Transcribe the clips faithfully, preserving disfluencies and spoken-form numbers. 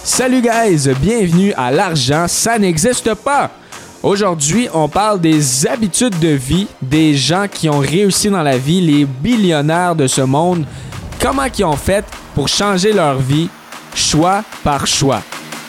Salut guys, bienvenue à L'argent, ça n'existe pas. Aujourd'hui, on parle des habitudes de vie des gens qui ont réussi dans la vie, les billionnaires de ce monde. Comment ils ont fait pour changer leur vie, choix par choix.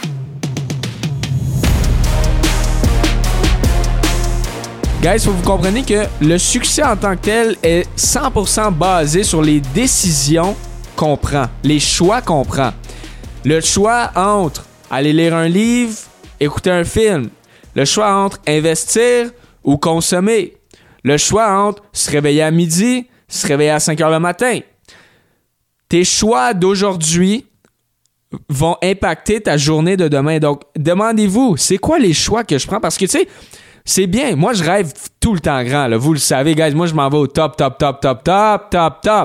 Guys, il faut que vous compreniez que le succès en tant que tel est cent pour cent basé sur les décisions qu'on prend, les choix qu'on prend. Le choix entre aller lire un livre, écouter un film. Le choix entre investir ou consommer. Le choix entre se réveiller à midi, se réveiller à cinq heures le matin. Tes choix d'aujourd'hui vont impacter ta journée de demain. Donc, demandez-vous, c'est quoi les choix que je prends? Parce que, tu sais, c'est bien. Moi, je rêve tout le temps grand. Là. Vous le savez, guys. Moi, je m'en vais au top, top, top, top, top, top, top.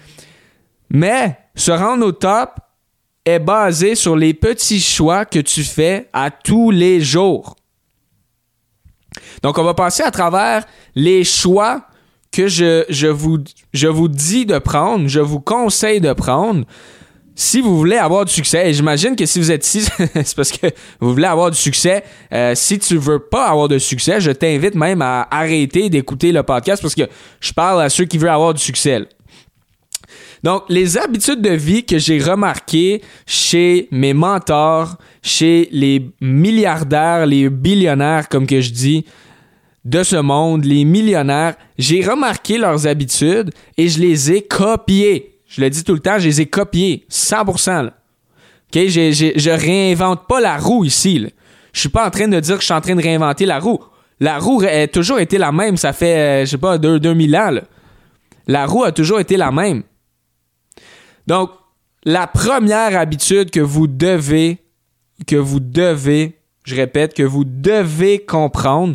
Mais, se rendre au top est basé sur les petits choix que tu fais à tous les jours. Donc, on va passer à travers les choix que je, je, vous, je vous dis de prendre, je vous conseille de prendre si vous voulez avoir du succès. Et j'imagine que si vous êtes ici, c'est parce que vous voulez avoir du succès. Euh, si tu veux pas avoir de succès, je t'invite même à arrêter d'écouter le podcast parce que je parle à ceux qui veulent avoir du succès. Là. Donc, les habitudes de vie que j'ai remarquées chez mes mentors, chez les milliardaires, les billionnaires, comme que je dis, de ce monde, les millionnaires, j'ai remarqué leurs habitudes et je les ai copiées. Je le dis tout le temps, je les ai copiées, cent pour cent. Là. Okay? J'ai, j'ai, je réinvente pas la roue ici. Là. Je suis pas en train de dire que je suis en train de réinventer la roue. La roue a toujours été la même, ça fait, euh, je sais pas, deux mille ans. Là. La roue a toujours été la même. Donc, la première habitude que vous devez, que vous devez, je répète, que vous devez comprendre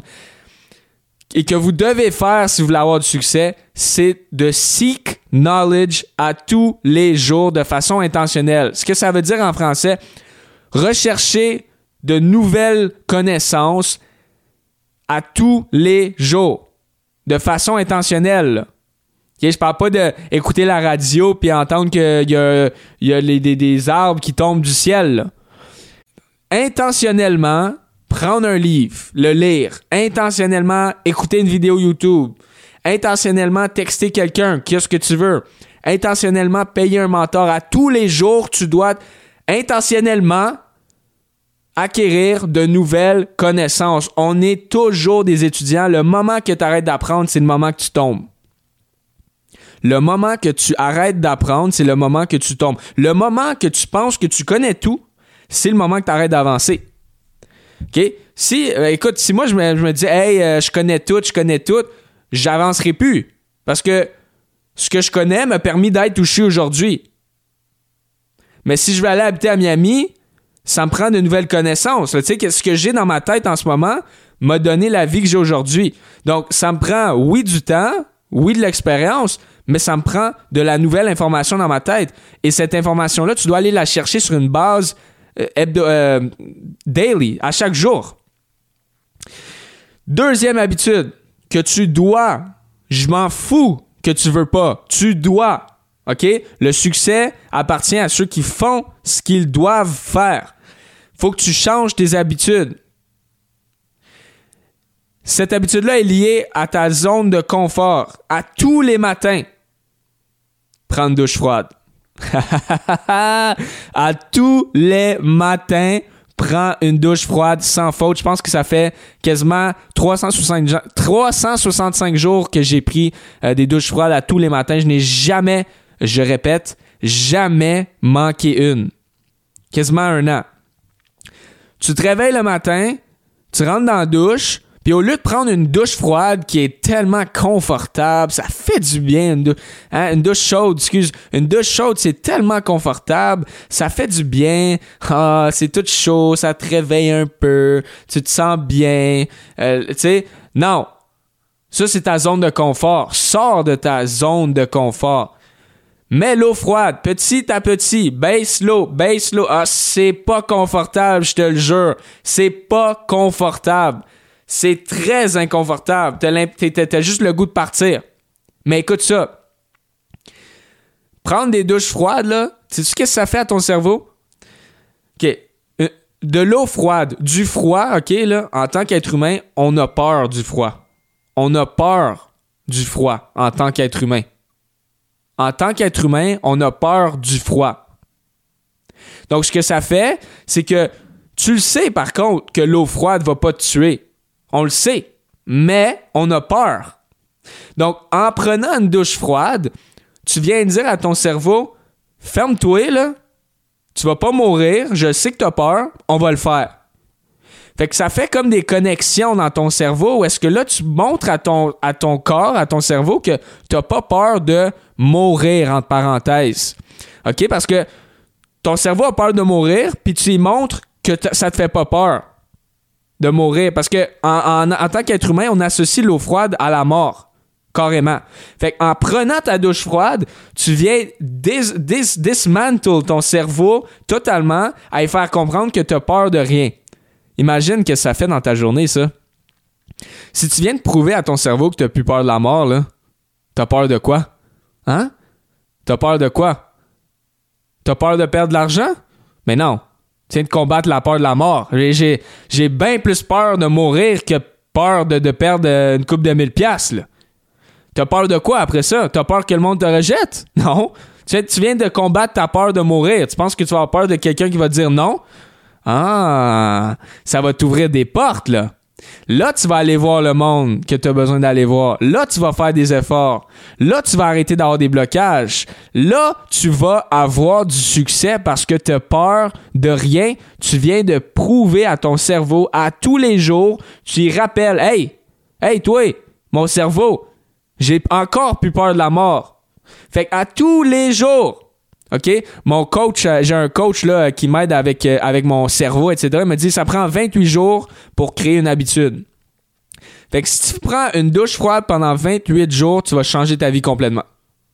et que vous devez faire si vous voulez avoir du succès, c'est de seek knowledge à tous les jours de façon intentionnelle. Ce que ça veut dire en français, rechercher de nouvelles connaissances à tous les jours de façon intentionnelle. Okay, je parle pas d'écouter la radio puis entendre qu'il y a, il y a les, des, des arbres qui tombent du ciel. Là. Intentionnellement, prendre un livre, le lire. Intentionnellement, écouter une vidéo YouTube. Intentionnellement, texter quelqu'un, qu'est-ce que tu veux. Intentionnellement, payer un mentor. À tous les jours, tu dois intentionnellement acquérir de nouvelles connaissances. On est toujours des étudiants. Le moment que tu arrêtes d'apprendre, c'est le moment que tu tombes. Le moment que tu arrêtes d'apprendre, c'est le moment que tu tombes. Le moment que tu penses que tu connais tout, c'est le moment que tu arrêtes d'avancer. OK? Si, euh, écoute, si moi je me, je me dis, hey, euh, je connais tout, je connais tout, j'avancerai plus. Parce que ce que je connais m'a permis d'être où je suis aujourd'hui. Mais si je veux aller habiter à Miami, ça me prend de nouvelles connaissances. Tu sais, ce que j'ai dans ma tête en ce moment m'a donné la vie que j'ai aujourd'hui. Donc, ça me prend, oui, du temps, oui, de l'expérience, mais ça me prend de la nouvelle information dans ma tête. Et cette information-là, tu dois aller la chercher sur une base euh, hebdo, euh, daily, à chaque jour. Deuxième habitude que tu dois, je m'en fous que tu veux pas, tu dois, OK? Le succès appartient à ceux qui font ce qu'ils doivent faire. Faut que tu changes tes habitudes. Cette habitude-là est liée à ta zone de confort. À tous les matins, prendre une douche froide. À tous les matins, prends une douche froide sans faute. Je pense que ça fait quasiment trois cent soixante-cinq jours que j'ai pris euh, des douches froides à tous les matins. Je n'ai jamais, je répète, jamais manqué une. Quasiment un an. Tu te réveilles le matin, tu rentres dans la douche, puis au lieu de prendre une douche froide qui est tellement confortable, ça fait du bien, une, dou- hein, une douche chaude, excuse, une douche chaude, c'est tellement confortable, ça fait du bien, ah, c'est tout chaud, ça te réveille un peu, tu te sens bien, euh, tu sais, non, ça c'est ta zone de confort, sors de ta zone de confort. Mets l'eau froide, petit à petit, baisse l'eau, baisse l'eau, ah, c'est pas confortable, je te le jure, c'est pas confortable. C'est très inconfortable. T'as, t'as, t'as juste le goût de partir. Mais écoute ça. Prendre des douches froides, là, sais-tu qu'est-ce que ça fait à ton cerveau? OK. de l'eau froide, du froid, OK, là, en tant qu'être humain, on a peur du froid. On a peur du froid en tant qu'être humain. En tant qu'être humain, on a peur du froid. Donc, ce que ça fait, c'est que tu le sais, par contre, que l'eau froide ne va pas te tuer. On le sait, mais on a peur. Donc, en prenant une douche froide, tu viens dire à ton cerveau, ferme-toi, là, tu vas pas mourir, je sais que tu as peur, on va le faire. Fait que ça fait comme des connexions dans ton cerveau où est-ce que là, tu montres à ton, à ton corps, à ton cerveau que tu n'as pas peur de mourir, entre parenthèses. OK? Parce que ton cerveau a peur de mourir, puis tu lui montres que t- ça te fait pas peur de mourir. Parce que en, en, en tant qu'être humain, on associe l'eau froide à la mort. Carrément. Fait qu'en prenant ta douche froide, tu viens dis, dis, dismantle ton cerveau totalement à lui faire comprendre que tu as peur de rien. Imagine que ça fait dans ta journée, ça. Si tu viens de prouver à ton cerveau que tu n'as plus peur de la mort, là, t'as peur de quoi? Hein? T'as peur de quoi? T'as peur de perdre de l'argent? Mais non. Tu viens de combattre la peur de la mort. J'ai, j'ai, j'ai bien plus peur de mourir que peur de, de perdre une coupe de mille piastres, là. T'as peur de quoi après ça? T'as peur que le monde te rejette? Non. Tu, tu viens de combattre ta peur de mourir. Tu penses que tu vas avoir peur de quelqu'un qui va te dire non? Ah, ça va t'ouvrir des portes, là. Là, tu vas aller voir le monde que tu as besoin d'aller voir. Là, tu vas faire des efforts. Là, tu vas arrêter d'avoir des blocages. Là, tu vas avoir du succès parce que tu as peur de rien. Tu viens de prouver à ton cerveau à tous les jours. Tu y rappelles, hey, hey, toi, mon cerveau, j'ai encore plus peur de la mort. Fait qu'à tous les jours, OK? Mon coach, euh, j'ai un coach là, qui m'aide avec, euh, avec mon cerveau, et cetera. Il me dit ça prend vingt-huit jours pour créer une habitude. Fait que si tu prends une douche froide pendant vingt-huit jours, tu vas changer ta vie complètement.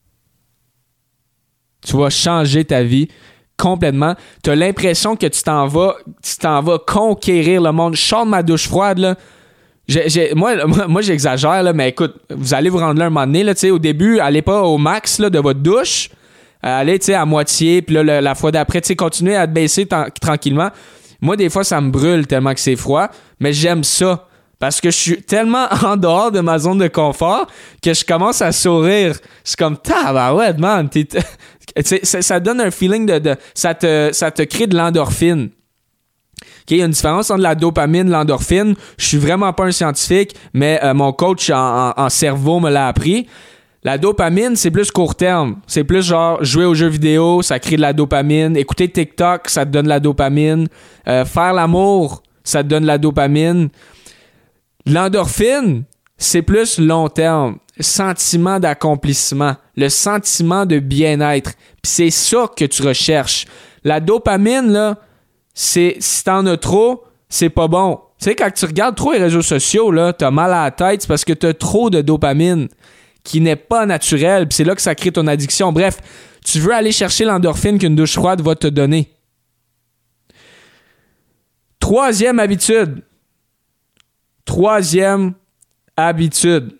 Tu vas changer ta vie complètement. Tu as l'impression que tu t'en vas, tu t'en vas conquérir le monde. Je sors de ma douche froide, là. J'ai, j'ai, moi, moi, moi, j'exagère, là, mais écoute, vous allez vous rendre là un moment donné. Là, au début, allez pas au max là, de votre douche. Allez, tu sais, à moitié, puis là, la, la fois d'après, tu sais, continuez à te baisser t- tranquillement. Moi, des fois, ça me brûle tellement que c'est froid, mais j'aime ça. Parce que je suis tellement en dehors de ma zone de confort que je commence à sourire. C'est comme, tabarouette, man. T'es, t'sais, ça, ça donne un feeling de... de ça, te, ça te crée de l'endorphine. Okay, il y a une différence entre la dopamine et l'endorphine. Je suis vraiment pas un scientifique, mais euh, mon coach en, en, en cerveau me l'a appris. La dopamine, c'est plus court terme. C'est plus genre jouer aux jeux vidéo, ça crée de la dopamine. Écouter TikTok, ça te donne de la dopamine. Euh, faire l'amour, ça te donne de la dopamine. L'endorphine, c'est plus long terme. Sentiment d'accomplissement. Le sentiment de bien-être. Puis c'est ça que tu recherches. La dopamine, là, c'est, si t'en as trop, c'est pas bon. Tu sais, quand tu regardes trop les réseaux sociaux, là, t'as mal à la tête, c'est parce que t'as trop de dopamine qui n'est pas naturel, puis c'est là que ça crée ton addiction. Bref, tu veux aller chercher l'endorphine qu'une douche froide va te donner. Troisième habitude. Troisième habitude.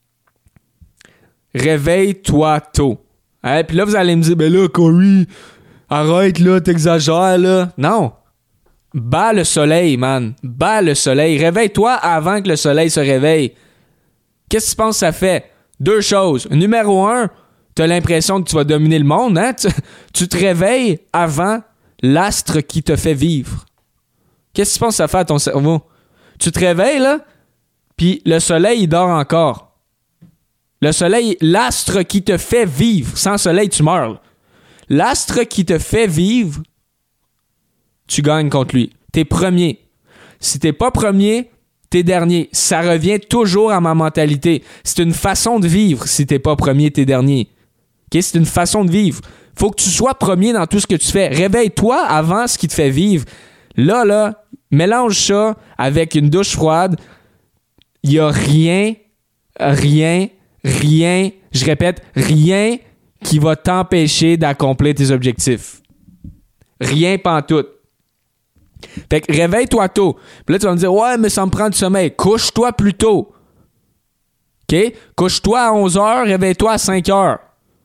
Réveille-toi tôt. Hein? Puis là, vous allez me dire, ben là, Corey, arrête là, t'exagères là. Non. Bats le soleil, man. Bats le soleil. Réveille-toi avant que le soleil se réveille. Qu'est-ce que tu penses que ça fait? Deux choses. Numéro un, tu as l'impression que tu vas dominer le monde. Hein? Tu, tu te réveilles avant l'astre qui te fait vivre. Qu'est-ce que tu penses que ça fait à ton cerveau? Tu te réveilles, là, puis le soleil, il dort encore. Le soleil, l'astre qui te fait vivre. Sans soleil, tu meurs. Là. L'astre qui te fait vivre, tu gagnes contre lui. T'es premier. Si t'es pas premier, t'es dernier. Ça revient toujours à ma mentalité. C'est une façon de vivre si t'es pas premier, t'es dernier. Okay? C'est une façon de vivre. Faut que tu sois premier dans tout ce que tu fais. Réveille-toi avant ce qui te fait vivre. Là, là, mélange ça avec une douche froide. Il y a rien, rien, rien, je répète, rien qui va t'empêcher d'accomplir tes objectifs. Rien pantoute. Fait que réveille-toi tôt. Puis là, tu vas me dire, ouais, mais ça me prend du sommeil. Couche-toi plus tôt. OK? Couche-toi à onze heures, réveille-toi à cinq heures.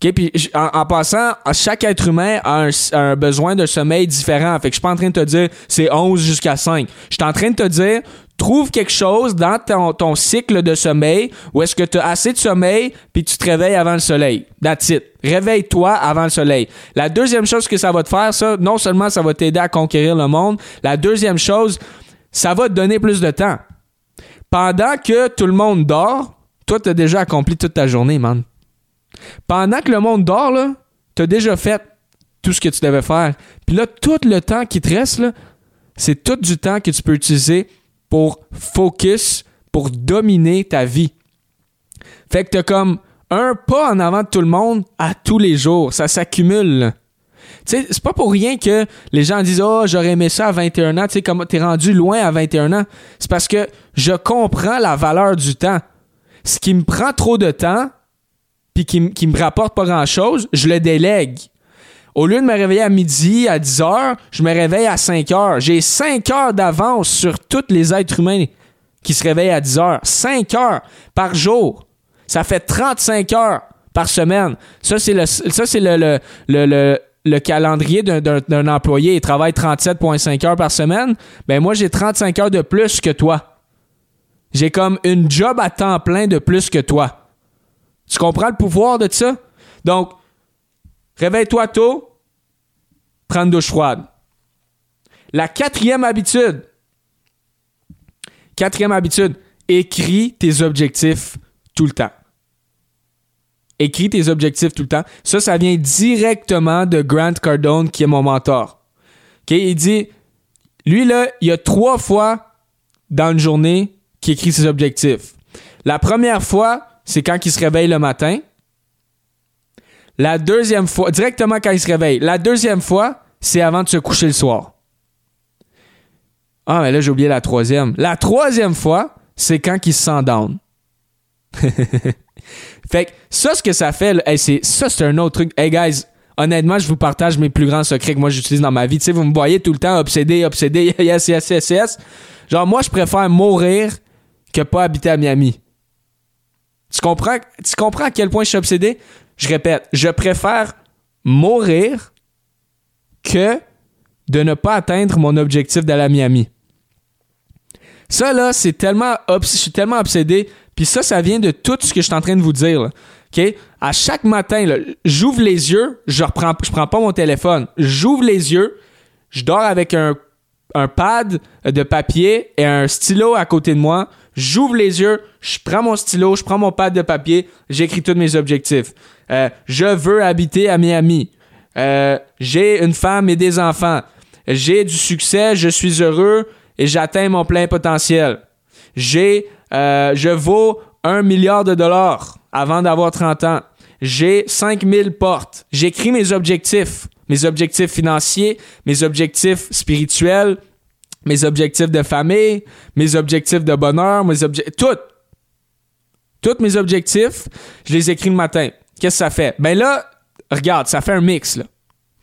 OK? Puis en, en passant, chaque être humain a un, a un besoin de sommeil différent. Fait que je suis pas en train de te dire c'est onze jusqu'à cinq. Je suis en train de te dire trouve quelque chose dans ton, ton cycle de sommeil où est-ce que tu as assez de sommeil puis tu te réveilles avant le soleil. That's it. Réveille-toi avant le soleil. La deuxième chose que ça va te faire, ça, non seulement ça va t'aider à conquérir le monde, la deuxième chose, ça va te donner plus de temps. Pendant que tout le monde dort, toi, tu as déjà accompli toute ta journée, man. Pendant que le monde dort, là, tu as déjà fait tout ce que tu devais faire. Puis là, tout le temps qui te reste, là, c'est tout du temps que tu peux utiliser pour focus, pour dominer ta vie. Fait que t'as comme un pas en avant de tout le monde à tous les jours. Ça s'accumule. Tu sais, c'est pas pour rien que les gens disent « Oh, j'aurais aimé ça à vingt et un ans. » Tu sais, comme t'es rendu loin à vingt et un ans. C'est parce que je comprends la valeur du temps. Ce qui me prend trop de temps puis qui, qui me rapporte pas grand-chose, je le délègue. Au lieu de me réveiller à midi, à dix heures, je me réveille à cinq heures. J'ai cinq heures d'avance sur tous les êtres humains qui se réveillent à dix heures. cinq heures par jour. Ça fait trente-cinq heures par semaine. Ça, c'est le, ça, c'est le, le, le, le, le calendrier d'un, d'un, d'un employé. Il travaille trente-sept virgule cinq heures par semaine. Ben moi, j'ai trente-cinq heures de plus que toi. J'ai comme une job à temps plein de plus que toi. Tu comprends le pouvoir de ça? Donc, réveille-toi tôt, prends une douche froide. La quatrième habitude, quatrième habitude, écris tes objectifs tout le temps. Écris tes objectifs tout le temps. Ça, ça vient directement de Grant Cardone, qui est mon mentor. Okay? Il dit, lui, là, il y a trois fois dans une journée qu'il écrit ses objectifs. La première fois, c'est quand il se réveille le matin. La deuxième fois, directement quand il se réveille. La deuxième fois, c'est avant de se coucher le soir. Ah, mais là, j'ai oublié la troisième. La troisième fois, c'est quand il se sent down. Fait que ça, ce que ça fait, là, hey, c'est, ça, c'est un autre truc. Hey, guys, honnêtement, je vous partage mes plus grands secrets que moi, j'utilise dans ma vie. Tu sais, vous me voyez tout le temps obsédé, obsédé, yes, yes, yes, yes. Genre, moi, je préfère mourir que pas habiter à Miami. Tu comprends, tu comprends à quel point je suis obsédé? Je répète, je préfère mourir que de ne pas atteindre mon objectif d'aller à Miami. Ça, là, c'est tellement... Obs- je suis tellement obsédé. Puis ça, ça vient de tout ce que je suis en train de vous dire. Là. OK? À chaque matin, là, j'ouvre les yeux, je reprends, je prends pas mon téléphone. J'ouvre les yeux, je dors avec un, un pad de papier et un stylo à côté de moi. J'ouvre les yeux, je prends mon stylo, je prends mon pad de papier, j'écris tous mes objectifs. Euh, je veux habiter à Miami. Euh, j'ai une femme et des enfants. J'ai du succès, je suis heureux et j'atteins mon plein potentiel. J'ai, euh, je vaux un milliard de dollars avant d'avoir trente ans. J'ai cinq mille portes. J'écris mes objectifs. Mes objectifs financiers, mes objectifs spirituels, mes objectifs de famille, mes objectifs de bonheur, mes objectifs... Tout. Tous mes objectifs, je les écris le matin. Qu'est-ce que ça fait? Ben là, regarde, ça fait un mix, là.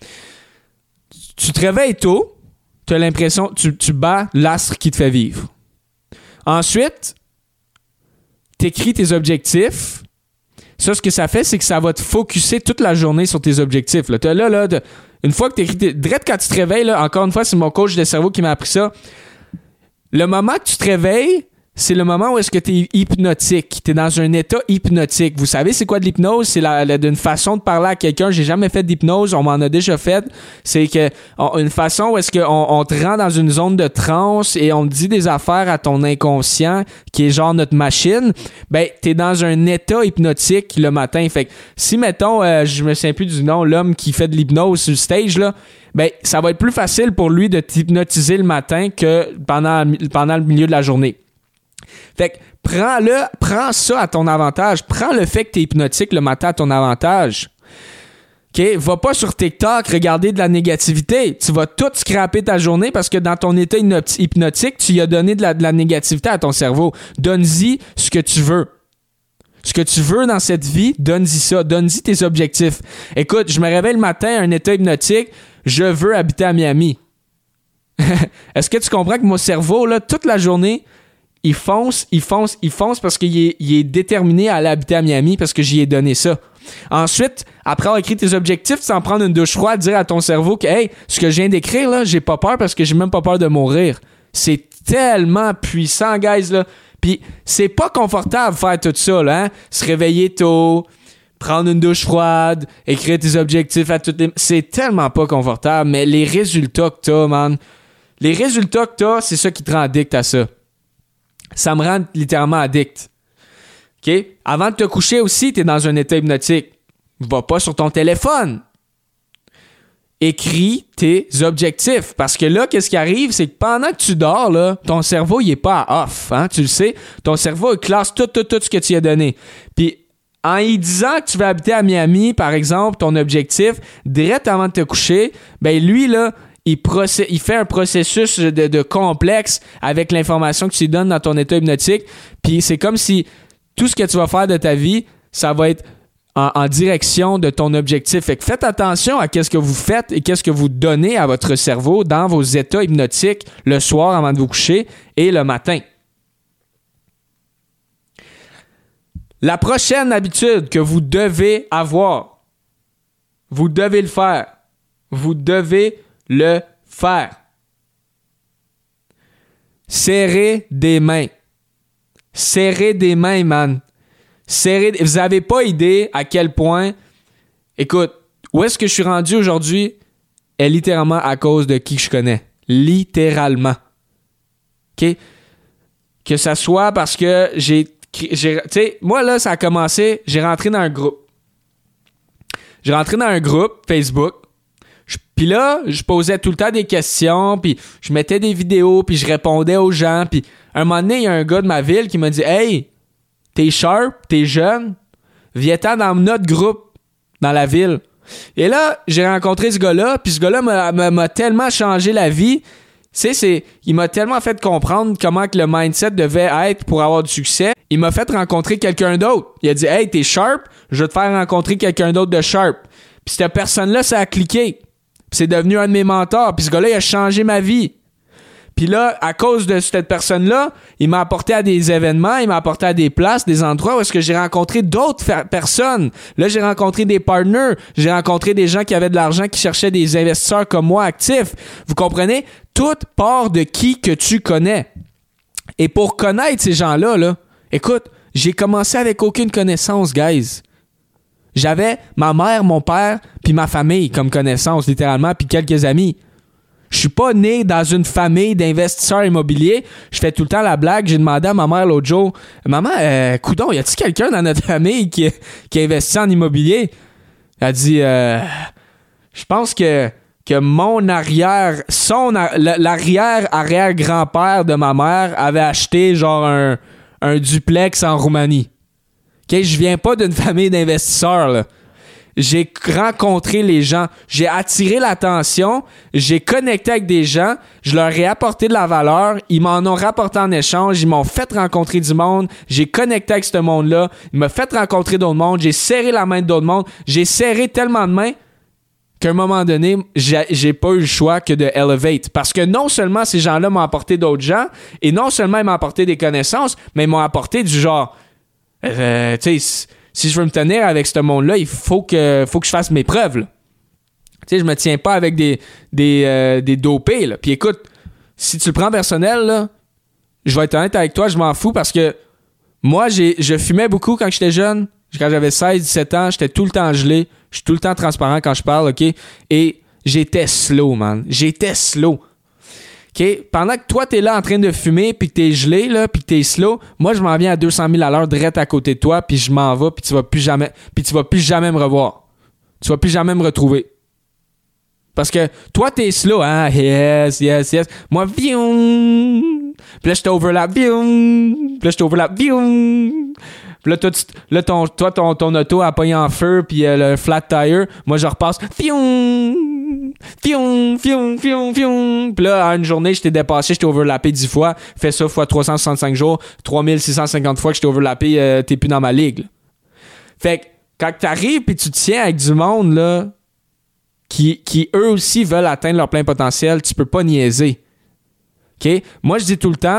Tu te réveilles tôt, tu as l'impression, tu, tu bats l'astre qui te fait vivre. Ensuite, tu écris tes objectifs. Ça, ce que ça fait, c'est que ça va te focusser toute la journée sur tes objectifs. Là, là, là de, une fois que tu écris, direct quand tu te réveilles, là, encore une fois, c'est mon coach de cerveau qui m'a appris ça. Le moment que tu te réveilles, c'est le moment où est-ce que tu es hypnotique. Tu es dans un état hypnotique. Vous savez, c'est quoi de l'hypnose? C'est la, la, d'une façon de parler à quelqu'un. J'ai jamais fait d'hypnose. On m'en a déjà fait. C'est que on, une façon où est-ce qu'on on te rend dans une zone de transe et on te dit des affaires à ton inconscient qui est genre notre machine. Ben, tu es dans un état hypnotique le matin. Fait que si, mettons, euh, je me souviens plus du nom, l'homme qui fait de l'hypnose sur le stage, là, ben, ça va être plus facile pour lui de t'hypnotiser le matin que pendant, pendant le milieu de la journée. Fait que prends-le, prends ça à ton avantage. Prends le fait que tu es hypnotique le matin à ton avantage. OK? Va pas sur TikTok regarder de la négativité. Tu vas tout scraper ta journée parce que dans ton état hypnotique, tu y as donné de la, de la négativité à ton cerveau. Donne-y ce que tu veux. Ce que tu veux dans cette vie, donne-y ça. Donne-y tes objectifs. Écoute, je me réveille le matin, un état hypnotique, je veux habiter à Miami. Est-ce que tu comprends que mon cerveau, là, toute la journée, il fonce, il fonce, il fonce parce qu'il est, il est déterminé à aller habiter à Miami parce que j'y ai donné ça. Ensuite, après avoir écrit tes objectifs, tu t'en prendre une douche froide, dire à ton cerveau que, hey, ce que je viens d'écrire, là, j'ai pas peur parce que j'ai même pas peur de mourir. C'est tellement puissant, guys, là. Puis, c'est pas confortable de faire tout ça, là, hein? Se réveiller tôt, prendre une douche froide, écrire tes objectifs à toutes les... C'est tellement pas confortable, mais les résultats que t'as, man, les résultats que t'as, c'est ça qui te rend addict à ça. Ça me rend littéralement addict. OK? Avant de te coucher aussi, t'es dans un état hypnotique. Va pas sur ton téléphone. Écris tes objectifs. Parce que là, qu'est-ce qui arrive? C'est que pendant que tu dors, là, ton cerveau, il est pas à off. Hein? Tu le sais. Ton cerveau, il classe tout, tout, tout ce que tu lui as donné. Puis, en y disant que tu vas habiter à Miami, par exemple, ton objectif, direct avant de te coucher, ben lui, là, il, procé- il fait un processus de, de complexe avec l'information que tu lui donnes dans ton état hypnotique. Puis, c'est comme si tout ce que tu vas faire de ta vie, ça va être En, en direction de ton objectif. Fait que faites attention à qu'est-ce que vous faites et qu'est-ce que vous donnez à votre cerveau dans vos états hypnotiques le soir avant de vous coucher et le matin. La prochaine habitude que vous devez avoir, vous devez le faire. Vous devez le faire. Serrez des mains. Serrez des mains, man. Serrez, vous n'avez pas idée à quel point... Écoute, où est-ce que je suis rendu aujourd'hui est littéralement à cause de qui je connais. Littéralement. OK? Que ça soit parce que j'ai... j'ai tu sais, moi, là, ça a commencé... J'ai rentré dans un groupe. J'ai rentré dans un groupe Facebook. Puis là, je posais tout le temps des questions, puis je mettais des vidéos, puis je répondais aux gens. Puis un moment donné, il y a un gars de ma ville qui m'a dit « Hey! T'es sharp, t'es jeune, viens-t'en dans notre groupe, dans la ville. » Et là, j'ai rencontré ce gars-là, puis ce gars-là m'a, m'a, m'a tellement changé la vie. Tu sais, c'est, il m'a tellement fait comprendre comment que le mindset devait être pour avoir du succès. Il m'a fait rencontrer quelqu'un d'autre. Il a dit « Hey, t'es sharp, je vais te faire rencontrer quelqu'un d'autre de sharp. » Puis cette personne-là, ça a cliqué. Puis c'est devenu un de mes mentors. Puis ce gars-là, il a changé ma vie. Puis là, à cause de cette personne-là, il m'a apporté à des événements, il m'a apporté à des places, des endroits où est-ce que j'ai rencontré d'autres fa- personnes. Là, j'ai rencontré des partners, j'ai rencontré des gens qui avaient de l'argent, qui cherchaient des investisseurs comme moi actifs. Vous comprenez? Tout part de qui que tu connais. Et pour connaître ces gens-là, là, écoute, j'ai commencé avec aucune connaissance, guys. J'avais ma mère, mon père, puis ma famille comme connaissance, littéralement, puis quelques amis. Je suis pas né dans une famille d'investisseurs immobiliers. Je fais tout le temps la blague. J'ai demandé à ma mère l'autre jour, « Maman, euh, coudonc, y a-t-il quelqu'un dans notre famille qui, qui investit en immobilier? » Elle a dit, euh, « Je pense que, que mon arrière, son l'arrière-arrière-grand-père de ma mère avait acheté genre un, un duplex en Roumanie. » OK? Je viens pas d'une famille d'investisseurs, là. J'ai rencontré les gens, j'ai attiré l'attention, j'ai connecté avec des gens, je leur ai apporté de la valeur, ils m'en ont rapporté en échange, ils m'ont fait rencontrer du monde, j'ai connecté avec ce monde-là, ils m'ont fait rencontrer d'autres mondes, j'ai serré la main de d'autres mondes, j'ai serré tellement de mains qu'à un moment donné, j'ai, j'ai pas eu le choix que de elevate. Parce que non seulement ces gens-là m'ont apporté d'autres gens, et non seulement ils m'ont apporté des connaissances, mais ils m'ont apporté du genre, euh, tu sais, si je veux me tenir avec ce monde-là, il faut que, faut que je fasse mes preuves. Tu sais, je me tiens pas avec des, des, euh, des dopés. Là. Puis écoute, si tu le prends personnel, là, je vais être honnête avec toi, je m'en fous parce que moi, j'ai, je fumais beaucoup quand j'étais jeune. Quand j'avais seize dix-sept ans, j'étais tout le temps gelé. Je suis tout le temps transparent quand je parle, OK? Et j'étais slow, man. J'étais slow. OK? Pendant que toi, t'es là en train de fumer, puis que t'es gelé, là, puis que t'es slow, moi, je m'en viens à deux cent mille à l'heure direct à côté de toi, puis je m'en vais, puis tu vas plus jamais, puis tu vas plus jamais me revoir. Tu vas plus jamais me retrouver. Parce que toi, t'es slow, hein? Yes, yes, yes. Moi, vium! Puis là, je t'overlap, vium! Puis là, je t'overlap, vium! Puis là, toi, tu, là ton, toi ton, ton auto a pogné en feu, puis euh, le flat tire. Moi, je repasse, fium! Fium, fium, fium, fium. Puis là, à une journée, je t'ai dépassé, je t'ai overlappé dix fois. Fais ça fois trois cent soixante-cinq jours, trois mille six cent cinquante fois que je t'ai overlappé, euh, t'es plus dans ma ligue. Là. Fait que quand t'arrives pis tu te tiens avec du monde, là, qui, qui eux aussi veulent atteindre leur plein potentiel, tu peux pas niaiser. OK? Moi, je dis tout le temps,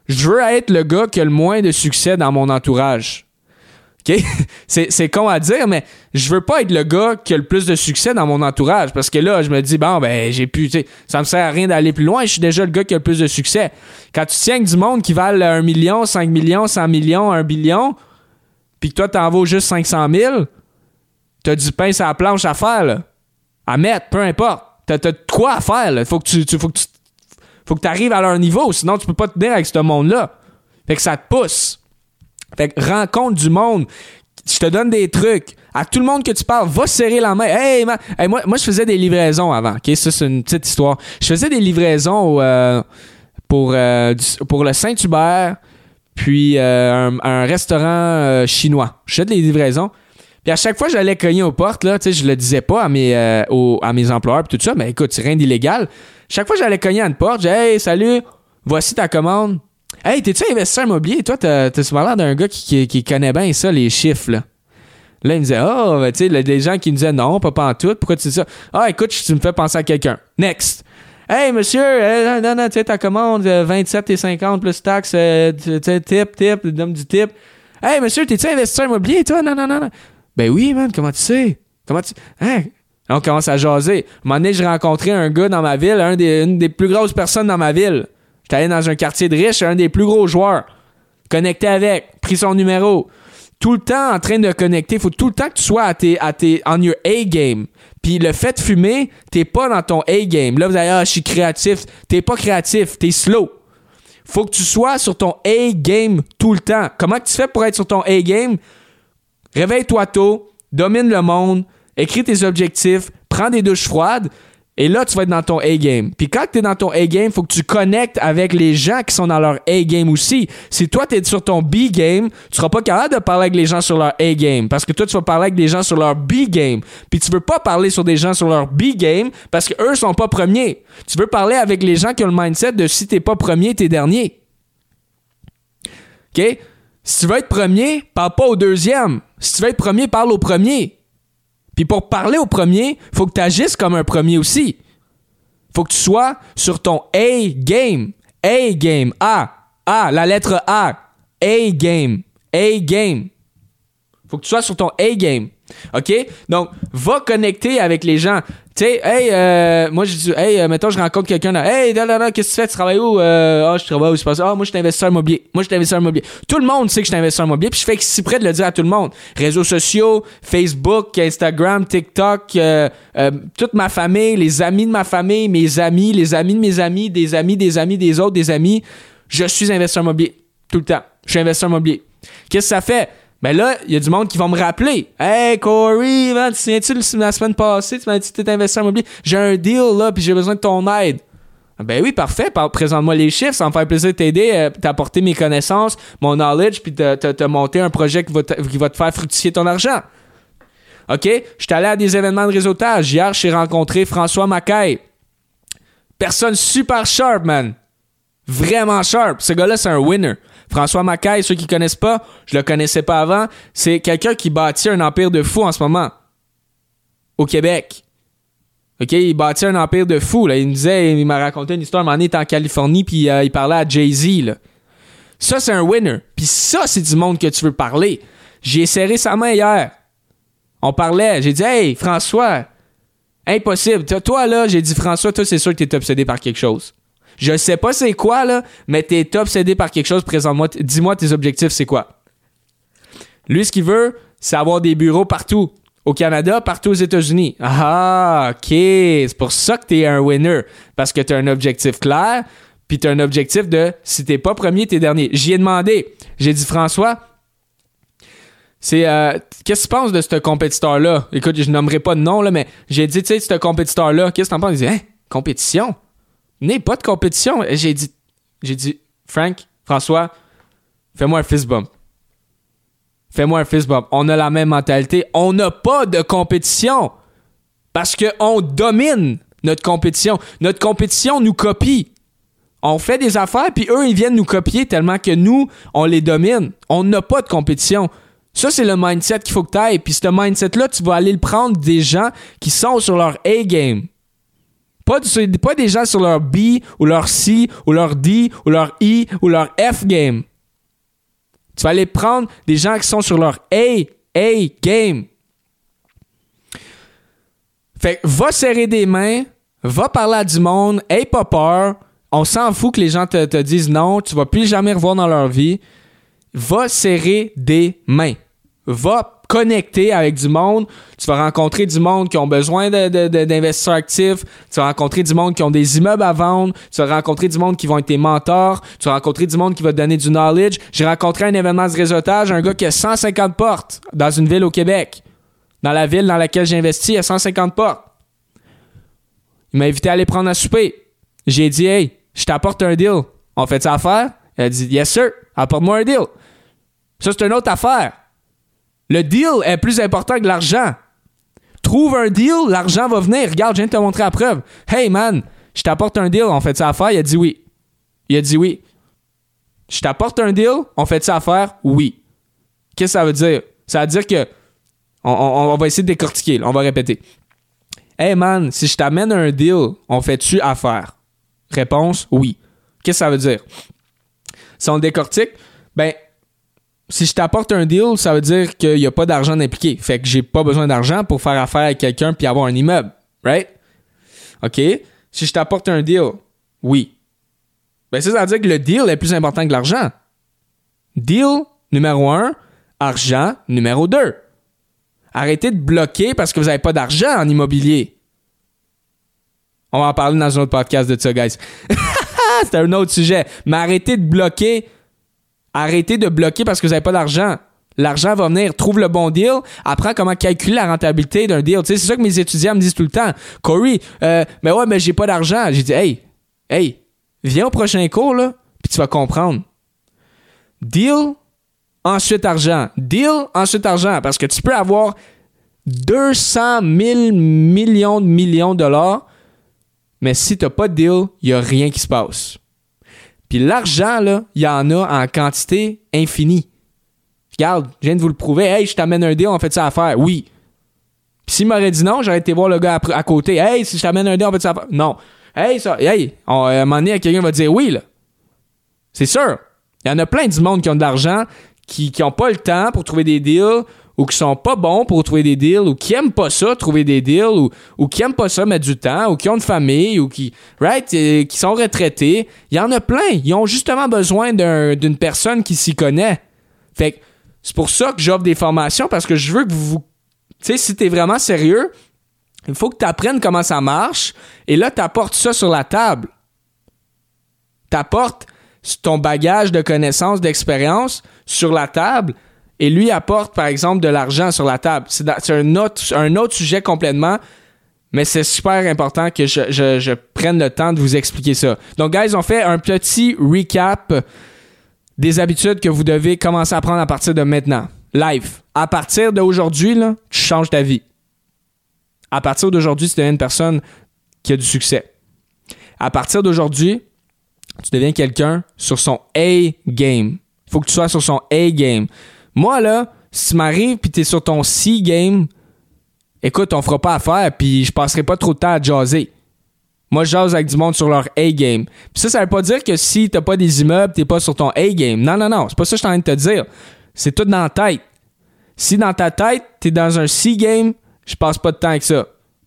Je veux être le gars qui a le moins de succès dans mon entourage. OK? c'est, c'est con à dire, mais je veux pas être le gars qui a le plus de succès dans mon entourage. Parce que là, je me dis, bon, ben, j'ai pu, tu sais, ça me sert à rien d'aller plus loin. Je suis déjà le gars qui a le plus de succès. Quand tu tiens avec du monde qui valent un million, cinq millions, cent millions, un billion, puis que toi, t'en vaux juste cinq cent mille, t'as du pain sur la planche à faire, là. À mettre, peu importe. T'as, t'as de quoi à faire, là. Faut que tu, tu, faut que tu, faut que t'arrives à leur niveau, sinon tu peux pas te tenir avec ce monde-là. Fait que ça te pousse. Fait que rencontre du monde. Je te donne des trucs. À tout le monde que tu parles, va serrer la main. Hey, man. Hey, moi, moi, je faisais des livraisons avant. OK? Ça, c'est une petite histoire. Je faisais des livraisons euh, pour, euh, du, pour le Saint-Hubert, puis euh, un, un restaurant euh, chinois. Je faisais des livraisons. Puis à chaque fois, j'allais cogner aux portes, là, tu sais, je le disais pas à mes, euh, aux, à mes employeurs, puis tout ça, mais écoute, c'est rien d'illégal. Chaque fois, j'allais cogner à une porte, j'ai hey, salut, voici ta commande. Hey, t'es-tu investisseur immobilier? Toi, t'as, t'as souvent l'air d'un gars qui, qui, qui connaît bien ça, les chiffres, là. Là, il me disait, oh, ben, tu sais, des gens qui me disaient, non, pas, pas en tout, pourquoi tu dis ça? Ah, écoute, tu me fais penser à quelqu'un. Next. Hey, monsieur, euh, non, non, tu sais, ta commande, euh, vingt-sept et cinquante plus taxes, euh, tu sais, tip, tip, donne du tip. Hey, monsieur, t'es-tu investisseur immobilier, toi? Non, non, non, non. Ben oui, man, comment tu sais? Comment tu... Hein? Là, on commence à jaser. À un moment donné, j'ai rencontré un gars dans ma ville, un des, une des plus grosses personnes dans ma ville. J'étais allé dans un quartier de riches, un des plus gros joueurs. Connecté avec, pris son numéro. Tout le temps en train de connecter. Faut tout le temps que tu sois à tes, à tes, on your A-game. Puis le fait de fumer, t'es pas dans ton A-game. Là, vous allez, ah, je suis créatif. T'es pas créatif, t'es slow. Faut que tu sois sur ton A-game tout le temps. Comment tu fais pour être sur ton A-game? Réveille-toi tôt, domine le monde, écris tes objectifs, prends des douches froides, et là, tu vas être dans ton A-game. Puis quand tu es dans ton A-game, il faut que tu connectes avec les gens qui sont dans leur A-game aussi. Si toi, tu es sur ton B-game, tu seras pas capable de parler avec les gens sur leur A-game, parce que toi, tu vas parler avec des gens sur leur B-game. Puis tu veux pas parler sur des gens sur leur B-game, parce qu'eux sont pas premiers. Tu veux parler avec les gens qui ont le mindset de si t'es pas premier, t'es dernier. OK? Si tu veux être premier, parle pas au deuxième. Si tu veux être premier, parle au premier. Puis pour parler au premier, il faut que tu agisses comme un premier aussi. Il faut que tu sois sur ton A-game. A-game. A. A. La lettre A. A-game. A-game. Il faut que tu sois sur ton A-game. OK? Donc, va connecter avec les gens. Tu sais, hey, euh, moi, je dis, hey, euh, mettons, je rencontre quelqu'un là. Hey, là, là, là, qu'est-ce que tu fais? Tu travailles où? Euh, ah, je travaille où? Je passe. Ah, moi, je suis investisseur immobilier. Moi, je suis investisseur immobilier. Tout le monde sait que je suis investisseur immobilier, puis je fais exprès de le dire à tout le monde. Réseaux sociaux, Facebook, Instagram, TikTok, euh, euh, toute ma famille, les amis de ma famille, mes amis, les amis de mes amis, des amis, des amis, des autres, des amis. Je suis investisseur immobilier. Tout le temps. Je suis investisseur immobilier. Qu'est-ce que ça fait? Ben là, il y a du monde qui va me rappeler. Hey Corey, man, tu te souviens-tu la semaine passée, tu m'as dit que tu étais investisseur immobilier. J'ai un deal là, puis j'ai besoin de ton aide. Ben oui, parfait. Présente-moi les chiffres, ça va me faire plaisir de t'aider, euh, t'apporter mes connaissances, mon knowledge, puis de te monter un projet qui va, te, qui va te faire fructifier ton argent. OK? Je suis allé à des événements de réseautage. Hier, j'ai rencontré François Mackay. Personne super sharp, man. Vraiment sharp. Ce gars-là, c'est un winner. François Mackay, ceux qui ne connaissent pas, je le connaissais pas avant, c'est quelqu'un qui bâtit un empire de fou en ce moment. Au Québec. OK? Il bâtit un empire de fou. Là. Il me disait, il m'a raconté une histoire, un moment donné, il était en Californie, puis euh, il parlait à Jay-Z. Là. Ça, c'est un winner. Puis ça, c'est du monde que tu veux parler. J'ai serré sa main hier. On parlait. J'ai dit, hey, François, impossible. Toi, là, j'ai dit, François, toi, c'est sûr que tu es obsédé par quelque chose. Je sais pas c'est quoi, là, mais t'es obsédé par quelque chose, présente-moi, t- dis-moi tes objectifs, c'est quoi? Lui, ce qu'il veut, c'est avoir des bureaux partout. Au Canada, partout aux États-Unis. Ah, OK. C'est pour ça que t'es un winner. Parce que t'as un objectif clair, puis t'as un objectif de, si t'es pas premier, t'es dernier. J'y ai demandé. J'ai dit, François, c'est, euh, qu'est-ce que tu penses de ce compétiteur-là? Écoute, je nommerai pas de nom, là, mais j'ai dit, tu sais, ce compétiteur-là, qu'est-ce que t'en penses? Il dit, hein, compétition? N'est pas de compétition. J'ai dit, j'ai dit, Frank, François, fais-moi un fist bump. Fais-moi un fist bump. On a la même mentalité. On n'a pas de compétition. Parce qu'on domine notre compétition. Notre compétition nous copie. On fait des affaires, puis eux, ils viennent nous copier tellement que nous, on les domine. On n'a pas de compétition. Ça, c'est le mindset qu'il faut que tu ailles. Puis ce mindset-là, tu vas aller le prendre des gens qui sont sur leur A-game. Pas, du, pas des gens sur leur B, ou leur C, ou leur D, ou leur E, ou leur F game. Tu vas aller prendre des gens qui sont sur leur A, A game. Fait que va serrer des mains, va parler à du monde, aie pas peur. On s'en fout que les gens te, te disent non, tu vas plus jamais revoir dans leur vie. Va serrer des mains. Va connecter avec du monde. Tu vas rencontrer du monde qui ont besoin de, de, de, d'investisseurs actifs. Tu vas rencontrer du monde qui ont des immeubles à vendre. Tu vas rencontrer du monde qui vont être tes mentors. Tu vas rencontrer du monde qui va te donner du knowledge. J'ai rencontré un événement de réseautage, un gars qui a cent cinquante portes dans une ville au Québec. Dans la ville dans laquelle j'ai investi, il y a cent cinquante portes. Il m'a invité à aller prendre un souper. J'ai dit, hey, je t'apporte un deal. On fait ça affaire? Il a dit, yes sir, apporte-moi un deal. Ça, c'est une autre affaire. Le deal est plus important que l'argent. Trouve un deal, l'argent va venir. Regarde, je viens de te montrer la preuve. Hey man, je t'apporte un deal, on fait ça affaire? Il a dit oui. Il a dit oui. Je t'apporte un deal, on fait ça affaire? Oui. Qu'est-ce que ça veut dire? Ça veut dire que On, on, on va essayer de décortiquer. Là. On va répéter. Hey man, si je t'amène un deal, on fait-tu affaire? Réponse, oui. Qu'est-ce que ça veut dire? Si on le décortique, ben, si je t'apporte un deal, ça veut dire qu'il n'y a pas d'argent impliqué. Fait que j'ai pas besoin d'argent pour faire affaire avec quelqu'un puis avoir un immeuble. Right? OK? Si je t'apporte un deal, oui. Ben, ça, ça veut dire que le deal est plus important que l'argent. Deal numéro un, argent numéro deux. Arrêtez de bloquer parce que vous n'avez pas d'argent en immobilier. On va en parler dans un autre podcast de ça, guys. C'est un autre sujet. Mais arrêtez de bloquer. Arrêtez de bloquer parce que vous n'avez pas d'argent. L'argent va venir. Trouve le bon deal. Apprends comment calculer la rentabilité d'un deal. Tu sais, c'est ça que mes étudiants me disent tout le temps. Corey, euh, mais ouais, mais j'ai pas d'argent. J'ai dit, hey, hey, viens au prochain cours, là, puis tu vas comprendre. Deal, ensuite argent. Deal, ensuite argent. Parce que tu peux avoir deux cent mille millions de millions de dollars, mais si tu n'as pas de deal, il n'y a rien qui se passe. Puis l'argent, là, il y en a en quantité infinie. Regarde, je viens de vous le prouver. Hey, je t'amène un deal, on fait ça à faire. Oui. Puis s'il m'aurait dit non, j'aurais été voir le gars à, à côté. Hey, si je t'amène un deal, on fait ça à faire. Non. Hey, ça, hey, on, à un moment donné, quelqu'un va dire oui, là. C'est sûr. Il y en a plein du monde qui ont de l'argent, qui n'ont pas le temps pour trouver des deals, ou qui sont pas bons pour trouver des deals, ou qui aiment pas ça, trouver des deals, ou, ou qui aiment pas ça, mettre du temps, ou qui ont une famille, ou qui, right, euh, qui sont retraités. Il y en a plein. Ils ont justement besoin d'un, d'une personne qui s'y connaît. Fait que c'est pour ça que j'offre des formations, parce que je veux que vous... Tu sais, si t'es vraiment sérieux, il faut que tu apprennes comment ça marche, et là, tu apportes ça sur la table. Tu apportes ton bagage de connaissances, d'expérience sur la table, et lui apporte, par exemple, de l'argent sur la table. C'est, c'est un, autre, un autre sujet complètement, mais c'est super important que je, je, je prenne le temps de vous expliquer ça. Donc, guys, on fait un petit recap des habitudes que vous devez commencer à prendre à partir de maintenant. Live. À partir d'aujourd'hui, là, tu changes ta vie. À partir d'aujourd'hui, tu deviens une personne qui a du succès. À partir d'aujourd'hui, tu deviens quelqu'un sur son A-game. Il faut que tu sois sur son A-game. Moi, là, si tu m'arrives et tu es sur ton C-game, écoute, on fera pas affaire puis je passerai pas trop de temps à jaser. Moi, je jase avec du monde sur leur A-game. Puis ça, ça veut pas dire que si t'as pas des immeubles, t'es pas sur ton A-game. Non, non, non. C'est pas ça que je suis en train de te dire. C'est tout dans la tête. Si dans ta tête, t'es dans un C-game, je passe pas de temps avec ça.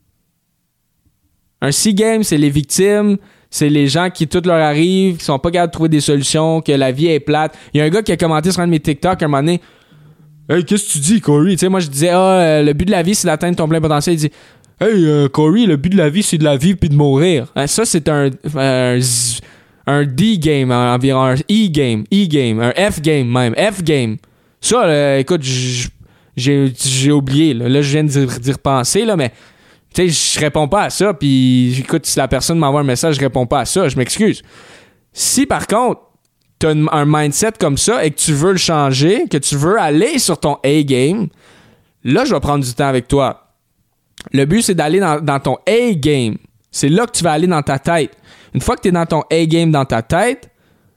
Un C-game, c'est les victimes, c'est les gens qui tout leur arrive, qui sont pas capables de trouver des solutions, que la vie est plate. Il y a un gars qui a commenté sur un de mes TikTok à un moment donné. Hey, qu'est-ce que tu dis, Corey? Tu sais, moi, je disais, ah, euh, le but de la vie, c'est d'atteindre ton plein potentiel. Il dit, hey, euh, Corey, le but de la vie, c'est de la vivre puis de mourir. Hein, ça, c'est un, un, un D-game, un, environ un E-game, E-game, un F-game même, F-game. Ça, là, écoute, j'ai, j'ai oublié. Là, là je viens d'y, d'y repenser, là, mais tu sais, je réponds pas à ça. Puis, écoute, si la personne m'envoie un message, je réponds pas à ça. Je m'excuse. Si, par contre, tu as un mindset comme ça et que tu veux le changer, que tu veux aller sur ton A-game, là, je vais prendre du temps avec toi. Le but, c'est d'aller dans, dans ton A-game. C'est là que tu vas aller dans ta tête. Une fois que tu es dans ton A-game dans ta tête,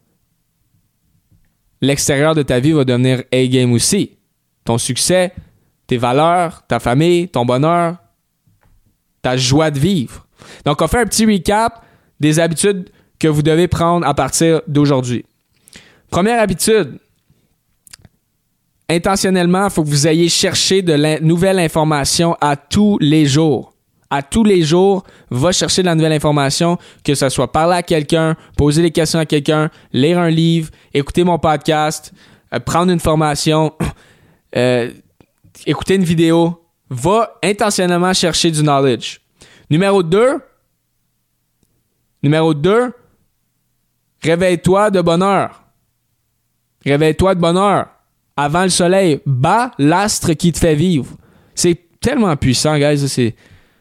l'extérieur de ta vie va devenir A-game aussi. Ton succès, tes valeurs, ta famille, ton bonheur, ta joie de vivre. Donc, on fait un petit recap des habitudes que vous devez prendre à partir d'aujourd'hui. Première habitude, intentionnellement, il faut que vous ayez cherché de la nouvelle information à tous les jours. À tous les jours, va chercher de la nouvelle information, que ce soit parler à quelqu'un, poser des questions à quelqu'un, lire un livre, écouter mon podcast, euh, prendre une formation, euh, écouter une vidéo. Va intentionnellement chercher du knowledge. Numéro deux, numéro deux, réveille-toi de bonne heure. Réveille-toi de bonne heure. Avant le soleil, bats l'astre qui te fait vivre. C'est tellement puissant, guys. C'est...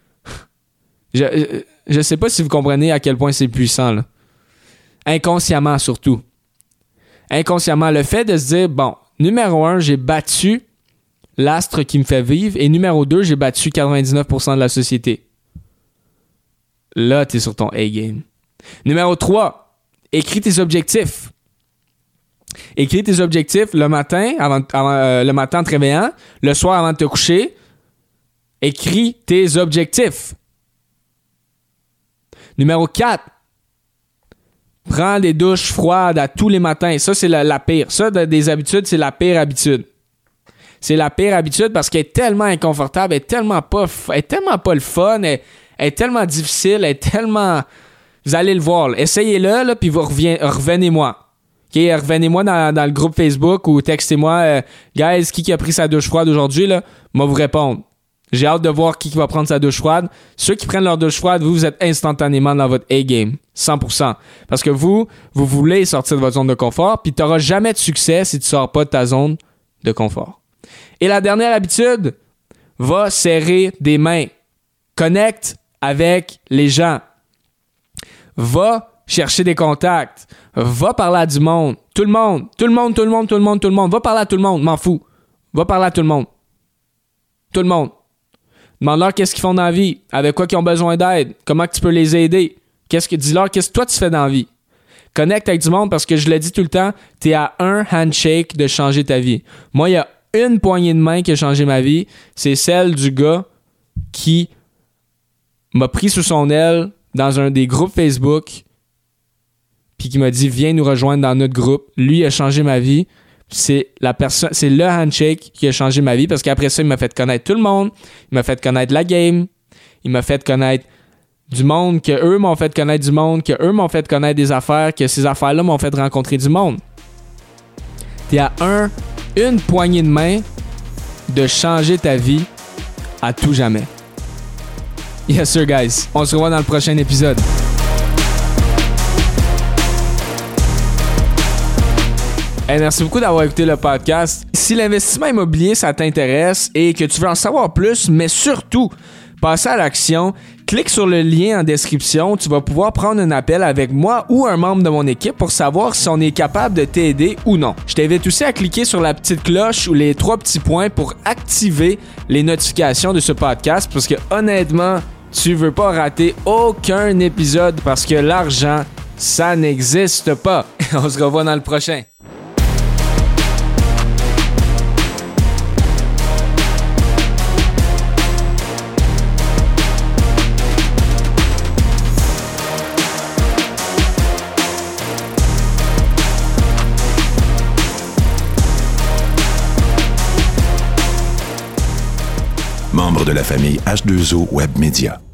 Je, je sais pas si vous comprenez à quel point c'est puissant, là. Inconsciemment, surtout. Inconsciemment, le fait de se dire, bon, numéro un, j'ai battu l'astre qui me fait vivre, et numéro deux, j'ai battu quatre-vingt-dix-neuf pour cent de la société. Là, t'es sur ton A-game. Numéro trois, écris tes objectifs. Écris tes objectifs le matin, avant, avant, euh, le matin en te réveillant, le soir avant de te coucher. Écris tes objectifs. Numéro quatre, prends des douches froides à tous les matins. Ça, c'est la, la pire. Ça, des habitudes, c'est la pire habitude. C'est la pire habitude parce qu'elle est tellement inconfortable, elle est tellement pas, elle est tellement pas le fun, elle, elle est tellement difficile, elle est tellement... Vous allez le voir. Là. Essayez-le, là, puis vous reviens, revenez-moi. OK, revenez-moi dans, dans le groupe Facebook ou textez-moi euh, « Guys, qui, qui a pris sa douche froide aujourd'hui? » là, moi vous répondre. J'ai hâte de voir qui, qui va prendre sa douche froide. Ceux qui prennent leur douche froide, vous, vous êtes instantanément dans votre A-game. cent pour cent. Parce que vous, vous voulez sortir de votre zone de confort, puis tu n'auras jamais de succès si tu ne sors pas de ta zone de confort. Et la dernière habitude, va serrer des mains. Connecte avec les gens. Va chercher des contacts. Va parler à du monde. Tout le monde. Tout le monde, tout le monde, tout le monde, tout le monde. Va parler à tout le monde. M'en fous. Va parler à tout le monde. Tout le monde. Demande-leur qu'est-ce qu'ils font dans la vie. Avec quoi ils ont besoin d'aide. Comment tu peux les aider. Qu'est-ce que, dis-leur qu'est-ce que toi tu fais dans la vie. Connecte avec du monde parce que je le dis tout le temps, tu es à un handshake de changer ta vie. Moi, il y a une poignée de main qui a changé ma vie. C'est celle du gars qui m'a pris sous son aile dans un des groupes Facebook puis qui m'a dit viens nous rejoindre dans notre groupe. Lui il a changé ma vie. C'est la personne, c'est le handshake qui a changé ma vie parce qu'après ça, il m'a fait connaître tout le monde. Il m'a fait connaître la game. Il m'a fait connaître du monde, que eux m'ont fait connaître du monde, que eux m'ont fait connaître des affaires, que ces affaires-là m'ont fait rencontrer du monde. T'es à un, une poignée de main de changer ta vie à tout jamais. Yes sir, guys. On se revoit dans le prochain épisode. Hey, merci beaucoup d'avoir écouté le podcast. Si l'investissement immobilier, ça t'intéresse et que tu veux en savoir plus, mais surtout, passer à l'action, clique sur le lien en description. Tu vas pouvoir prendre un appel avec moi ou un membre de mon équipe pour savoir si on est capable de t'aider ou non. Je t'invite aussi à cliquer sur la petite cloche ou les trois petits points pour activer les notifications de ce podcast parce que honnêtement, tu veux pas rater aucun épisode parce que l'argent, ça n'existe pas. On se revoit dans le prochain. Membre de la famille H deux O Web Media.